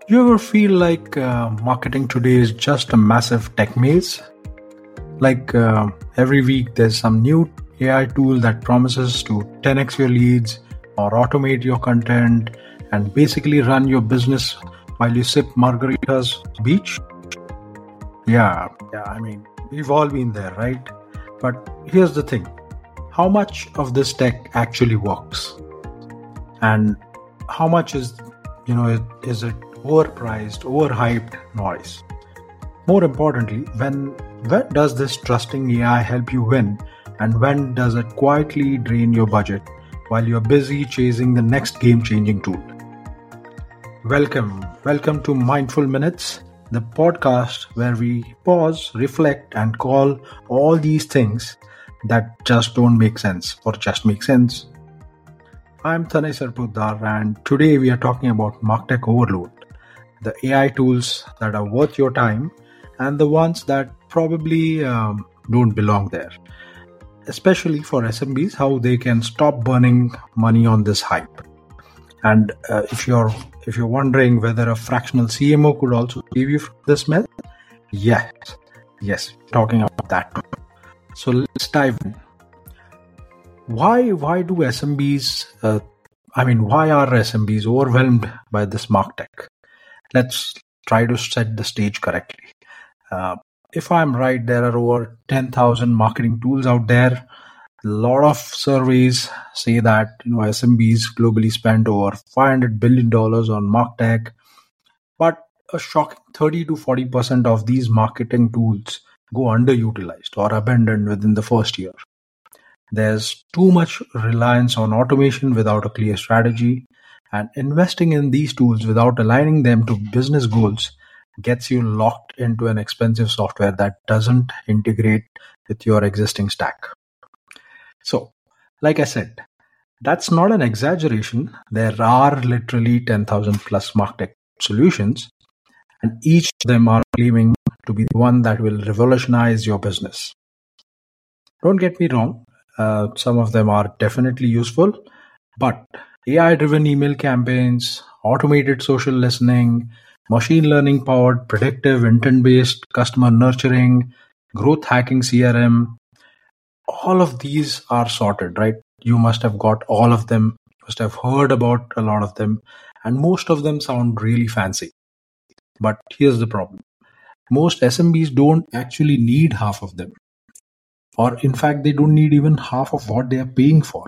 You ever feel like marketing today is just a massive tech maze? Every week there's some new AI tool that promises to 10x your leads or automate your content and basically run your business while you sip margaritas beach? Yeah, we've all been there, right? But here's the thing. How much of this tech actually works? And how much is it overpriced, overhyped noise? More importantly, when does this trusting AI help you win, and when does it quietly drain your budget while you're busy chasing the next game-changing tool? Welcome to Mindful Minutes, the podcast where we pause, reflect, and call all these things that just don't make sense or just make sense. I'm Tanay Sarpudar, and today we are talking about MarTech Overload, the AI tools that are worth your time and the ones that probably don't belong there. Especially for SMBs, how they can stop burning money on this hype. And if you're wondering whether a fractional CMO could also save you from this mess, yes, talking about that. So let's dive in. Why do SMBs? Why are SMBs overwhelmed by this MarTech? Let's try to set the stage correctly. If I'm right, there are over 10,000 marketing tools out there. A lot of surveys say that SMBs globally spend over $500 billion on MarTech, but a shocking 30 to 40% of these marketing tools go underutilized or abandoned within the first year. There's too much reliance on automation without a clear strategy, and investing in these tools without aligning them to business goals gets you locked into an expensive software that doesn't integrate with your existing stack. So, like I said, that's not an exaggeration. There are literally 10,000 plus MarTech solutions, and each of them are claiming to be the one that will revolutionize your business. Don't get me wrong. Some of them are definitely useful, but AI-driven email campaigns, automated social listening, machine learning powered predictive intent-based customer nurturing, growth hacking CRM, all of these are sorted, right? You must have got all of them, must have heard about a lot of them, and most of them sound really fancy. But here's the problem. Most SMBs don't actually need half of them. Or in fact, they don't need even half of what they are paying for.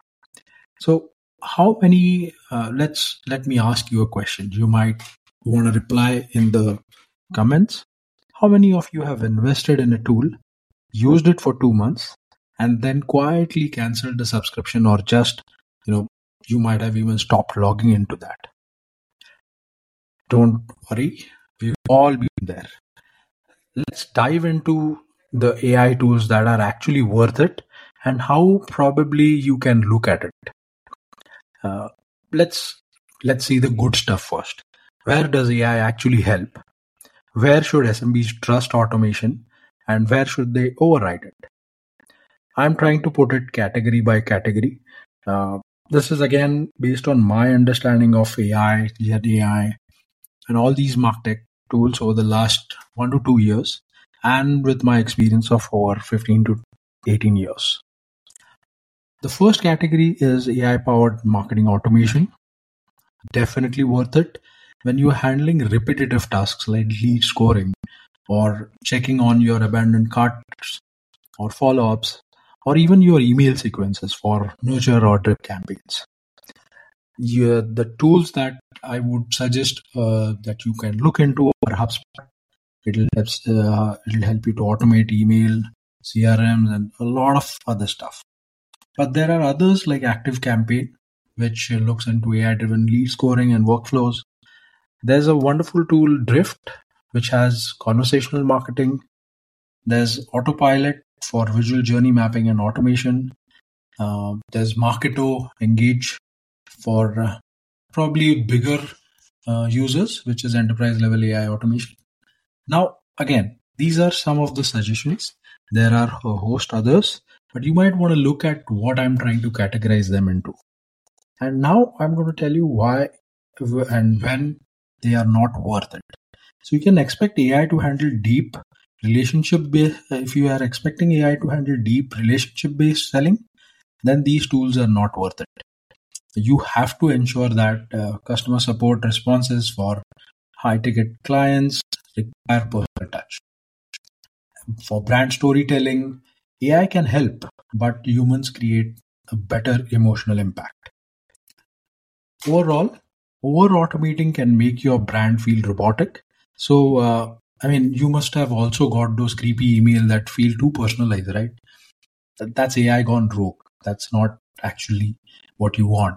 So how many, let me ask you a question. You might want to reply in the comments. How many of you have invested in a tool, used it for 2 months, and then quietly canceled the subscription, or just, you might have even stopped logging into that? Don't worry, we've all been there. Let's dive into the AI tools that are actually worth it and how probably you can look at it. Let's see the good stuff first. Where does AI actually help? Where should SMBs trust automation, and where should they override it? I'm trying to put it category by category. This is again based on my understanding of AI, Gen AI, and all these MarTech tools over the last 1 to 2 years, and with my experience of over 15 to 18 years. The first category is AI-powered marketing automation. Definitely worth it when you're handling repetitive tasks like lead scoring, or checking on your abandoned carts, or follow-ups, or even your email sequences for nurture or drip campaigns. The tools that I would suggest that you can look into are HubSpot. It'll help you to automate email, CRMs, and a lot of other stuff. But there are others like ActiveCampaign, which looks into AI-driven lead scoring and workflows. There's a wonderful tool, Drift, which has conversational marketing. There's Autopilot for visual journey mapping and automation. There's Marketo, Engage for probably bigger users, which is enterprise level AI automation. Now, again, these are some of the suggestions. There are a host others, but you might want to look at what I'm trying to categorize them into. And now I'm going to tell you why and when they are not worth it. So you can expect AI to handle deep if you are expecting AI to handle deep relationship based selling, then these tools are not worth it. You have to ensure that customer support responses for high ticket clients require personal touch. For brand storytelling, AI can help, but humans create a better emotional impact. Overall, over automating can make your brand feel robotic. So, you must have also got those creepy emails that feel too personalized, right? That's AI gone rogue. That's not actually what you want.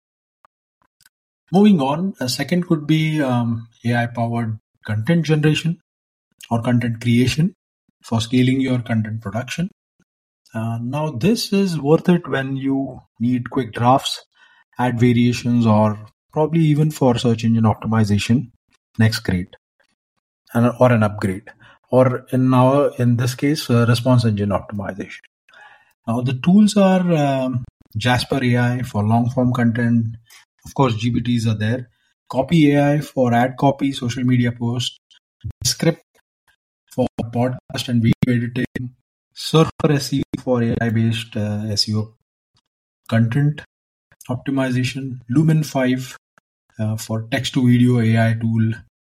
Moving on, a second could be AI powered content generation or content creation for scaling your content production. Now, this is worth it when you need quick drafts, add variations, or probably even for search engine optimization, next grade, or an upgrade, or in this case, response engine optimization. Now, the tools are Jasper AI for long form content. Of course, GPTs are there. Copy AI for ad copy, social media posts. Script for podcast and video editing. Surfer SEO for AI-based SEO content optimization. Lumen 5 for text-to-video AI tool.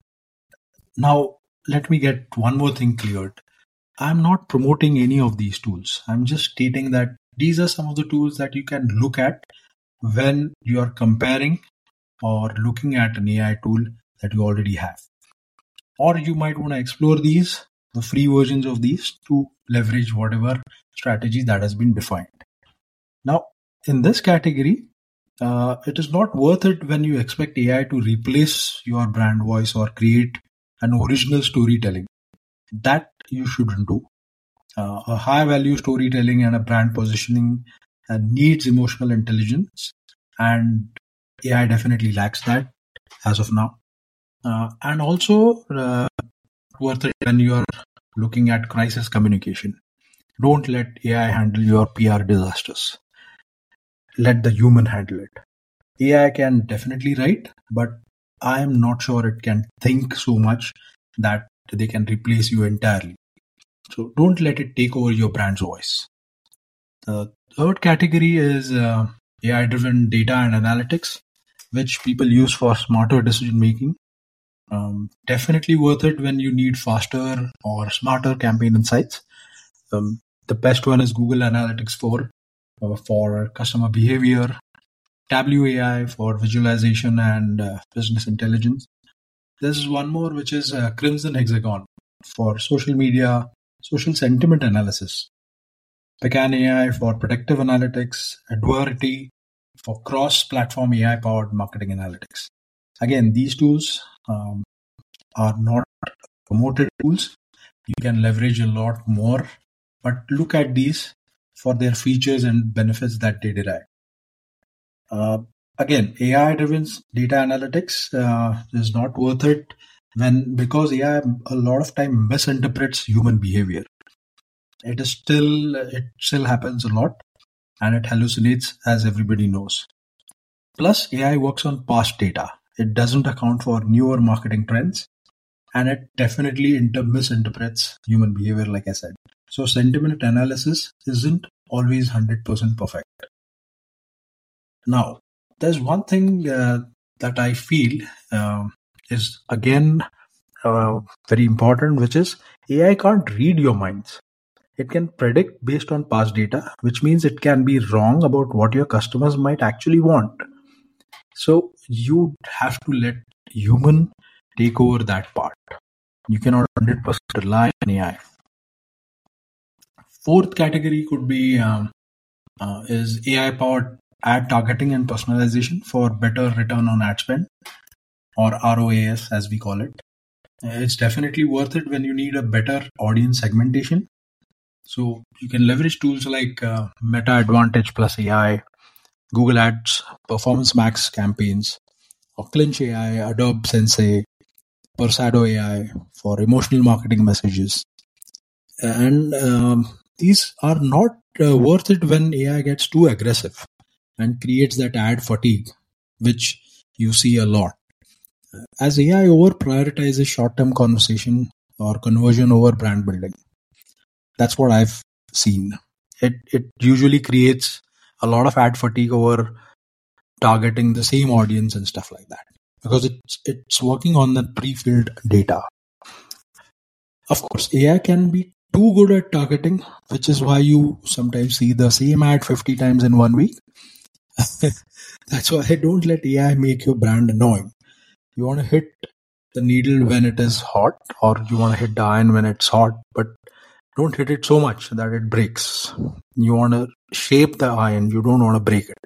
Now, let me get one more thing cleared. I'm not promoting any of these tools. I'm just stating that these are some of the tools that you can look at when you are comparing or looking at an AI tool that you already have. Or you might want to explore the free versions of these, to leverage whatever strategy that has been defined. Now, in this category, it is not worth it when you expect AI to replace your brand voice or create an original storytelling. That you shouldn't do. A high value storytelling and a brand positioning needs emotional intelligence, and AI definitely lacks that as of now. And also worth it when you are looking at crisis communication. Don't let AI handle your PR disasters. Let the human handle it. AI can definitely write, but I am not sure it can think so much that they can replace you entirely. So don't let it take over your brand's voice. The third category is AI-driven data and analytics, which people use for smarter decision making. Definitely worth it when you need faster or smarter campaign insights. The best one is Google Analytics 4 for customer behavior, Tableau AI for visualization and business intelligence. There's one more, which is Crimson Hexagon for social media, social sentiment analysis, Pecan AI for predictive analytics, Adverity for cross-platform AI-powered marketing analytics. Again, these tools are not promoted tools. You can leverage a lot more, but look at these for their features and benefits that they derive. Again, AI-driven data analytics is not worth it because AI a lot of time misinterprets human behavior. It still happens a lot, and it hallucinates, as everybody knows. Plus, AI works on past data. It doesn't account for newer marketing trends, and it definitely misinterprets human behavior, like I said. So sentiment analysis isn't always 100% perfect. Now, there's one thing that I feel is again very important, which is AI can't read your minds. It can predict based on past data, which means it can be wrong about what your customers might actually want. So you have to let human take over that part. You cannot 100% rely on AI. Fourth category could be is AI-powered ad targeting and personalization for better return on ad spend, or ROAS as we call it. It's definitely worth it when you need a better audience segmentation. So you can leverage tools like Meta Advantage plus AI, Google Ads, Performance Max campaigns, or Clinch AI, Adobe Sensei, Persado AI for emotional marketing messages. And these are not worth it when AI gets too aggressive and creates that ad fatigue, which you see a lot. As AI over prioritizes short-term conversation or conversion over brand building. That's what I've seen. It usually creates a lot of ad fatigue over targeting the same audience and stuff like that, because it's working on the pre-filled data. Of course, AI can be too good at targeting, which is why you sometimes see the same ad 50 times in 1 week. That's why I don't let AI make your brand annoying. You want to hit the needle when it is hot, or you want to hit the iron when it's hot, but don't hit it so much that it breaks. You want to shape the iron, you don't want to break it.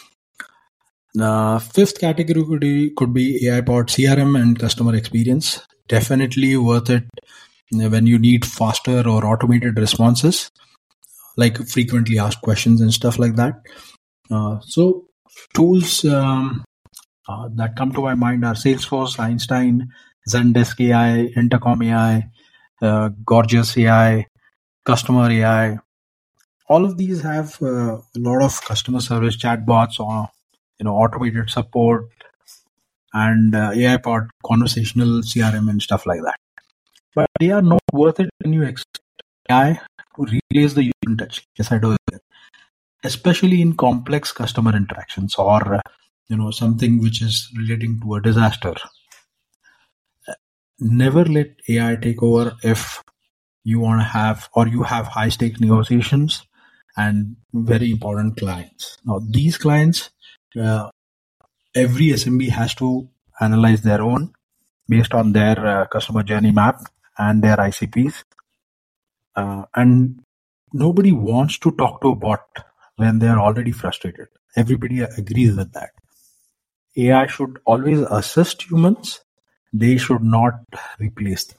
Fifth category could be AI-powered CRM and customer experience. Definitely worth it when you need faster or automated responses, like frequently asked questions and stuff like that. So tools that come to my mind are Salesforce, Einstein, Zendesk AI, Intercom AI, Gorgeous AI, Customer AI. All of these have a lot of customer service chatbots or automated support and AI-powered conversational CRM and stuff like that. But they are not worth it when you expect AI to replace the human touch. Yes, I do. Especially in complex customer interactions or something which is relating to a disaster. Never let AI take over if you want to have or you have high stake negotiations and very important clients. Now these clients, every SMB has to analyze their own based on their customer journey map and their ICPs. And nobody wants to talk to a bot when they are already frustrated. Everybody agrees with that. AI should always assist humans. They should not replace them.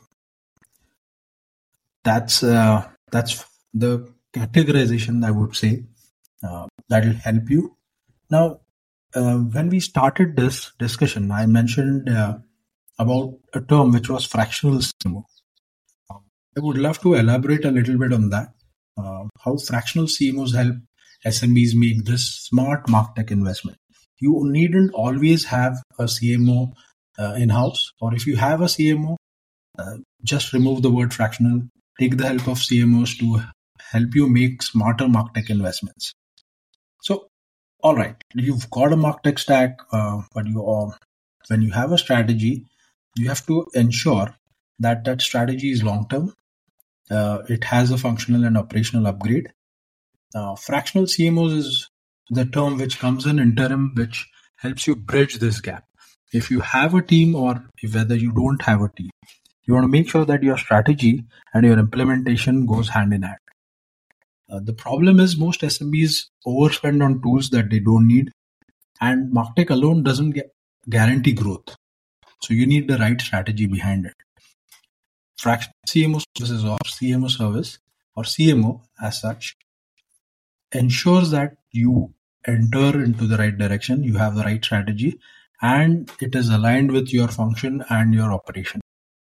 That's the categorization I would say that will help you. Now, when we started this discussion, I mentioned about a term which was fractional CMO. I would love to elaborate a little bit on that. How fractional CMOs help SMBs make this smart martech investment. You needn't always have a CMO in-house, or if you have a CMO, just remove the word fractional. Take the help of CMOs to help you make smarter martech investments. So, all right, you've got a martech stack, but when you have a strategy, you have to ensure that strategy is long-term. It has a functional and operational upgrade. Fractional CMOs is the term which comes in interim, which helps you bridge this gap. If you have a team or whether you don't have a team, you want to make sure that your strategy and your implementation goes hand in hand. The problem is most SMBs overspend on tools that they don't need, and martech alone doesn't guarantee growth. So you need the right strategy behind it. Fractional CMO services or CMO service or CMO as such ensures that you enter into the right direction, you have the right strategy, and it is aligned with your function and your operation.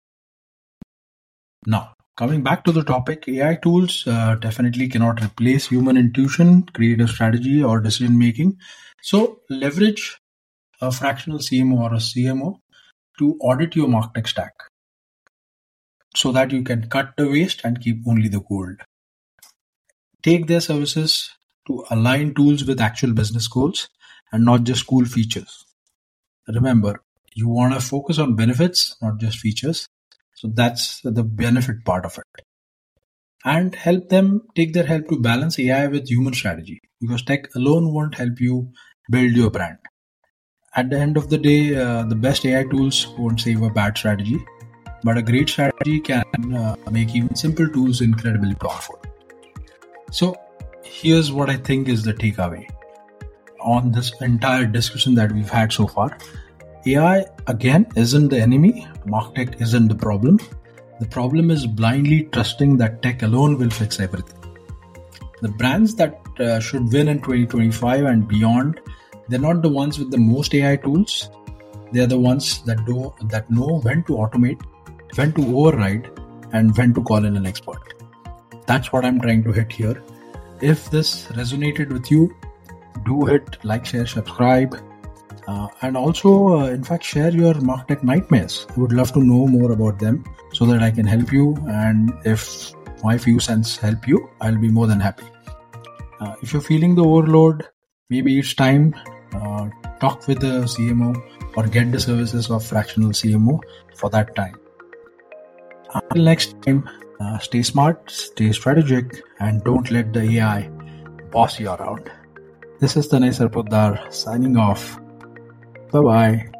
Now, coming back to the topic, AI tools definitely cannot replace human intuition, creative strategy, or decision making. So leverage a fractional CMO or a CMO to audit your martech stack so that you can cut the waste and keep only the gold. Take their services to align tools with actual business goals and not just cool features. Remember, you want to focus on benefits, not just features. So that's the benefit part of it. And take their help to balance AI with human strategy, because tech alone won't help you build your brand. At the end of the day, the best AI tools won't save a bad strategy, but a great strategy can make even simple tools incredibly powerful. So here's what I think is the takeaway on this entire discussion that we've had so far. AI, again, isn't the enemy. Martech isn't the problem. The problem is blindly trusting that tech alone will fix everything. The brands that should win in 2025 and beyond, they're not the ones with the most AI tools. They're the ones that know when to automate, when to override, and when to call in an expert. That's what I'm trying to hit here. If this resonated with you, do hit like, share, subscribe. And also, in fact, share your MarkTech nightmares. I would love to know more about them so that I can help you. And if my few cents help you, I'll be more than happy. If you're feeling the overload, maybe it's time talk with the CMO or get the services of fractional CMO for that time. Until next time, stay smart, stay strategic, and don't let the AI boss you around. This is Tanay Sarpotdar signing off. Bye-bye.